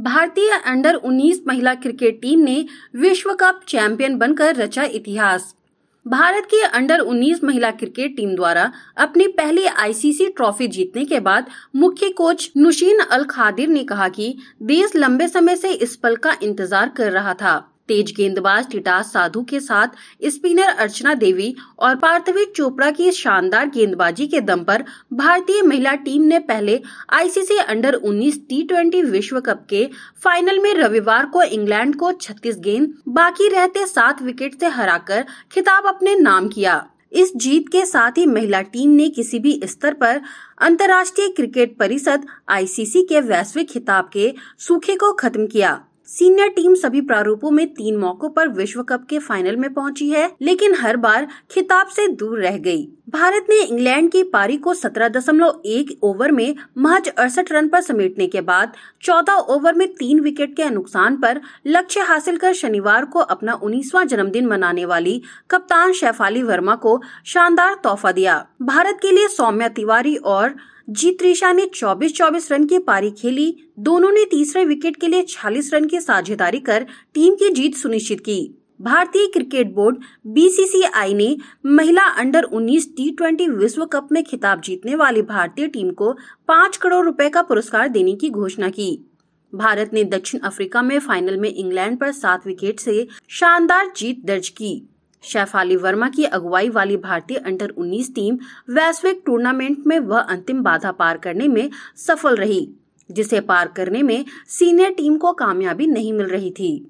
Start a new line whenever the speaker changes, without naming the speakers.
भारतीय अंडर 19 महिला cricket team ने विश्व कप चैंपियन बनकर रचा इतिहास। भारत की अंडर 19 महिला क्रिकेट टीम द्वारा अपनी पहली आईसीसी ट्रॉफी जीतने के बाद मुख्य कोच नुशीन अल खादिर ने कहा कि देश लंबे समय से इस पल का इंतजार कर रहा था। तेज गेंदबाज टिटास साधु के साथ स्पिनर अर्चना देवी और पार्थिवी चोपड़ा की शानदार गेंदबाजी के दम पर भारतीय महिला टीम ने पहले आईसीसी अंडर 19 टी20 विश्व कप के फाइनल में रविवार को इंग्लैंड को 36 गेंद बाकी रहते 7 विकेट से हराकर खिताब अपने नाम किया। इस जीत के साथ ही महिला टीम ने किसी भी स्तर पर अंतर्राष्ट्रीय क्रिकेट परिषद आईसीसी के वैश्विक खिताब के सूखे को खत्म किया। सीनियर टीम सभी प्रारूपों में 3 मौकों पर विश्व कप के फाइनल में पहुंची है, लेकिन हर बार खिताब से दूर रह गई। भारत ने इंग्लैंड की पारी को 17.1 ओवर में महज 68 रन पर समेटने के बाद 14 ओवर में 3 विकेट के नुकसान पर लक्ष्य हासिल कर शनिवार को अपना 19वां जन्मदिन मनाने वाली कप्तान शेफाली वर्मा को शानदार तोहफा दिया। भारत के लिए सौम्या तिवारी और जीत त्रिशा ने 24-24 रन की पारी खेली। दोनों ने तीसरे विकेट के लिए 46 रन की साझेदारी कर टीम की जीत सुनिश्चित की। भारतीय क्रिकेट बोर्ड बीसीसीआई ने महिला अंडर 19 टी20 विश्व कप में खिताब जीतने वाली भारतीय टीम को 5 करोड़ रुपए का पुरस्कार देने की घोषणा की। भारत ने दक्षिण अफ्रीका में फाइनल में इंग्लैंड पर 7 विकेट से शानदार जीत दर्ज की। शेफाली वर्मा की अगुवाई वाली भारतीय अंडर 19 टीम वैश्विक टूर्नामेंट में वह अंतिम बाधा पार करने में सफल रही, जिसे पार करने में सीनियर टीम को कामयाबी नहीं मिल रही थी।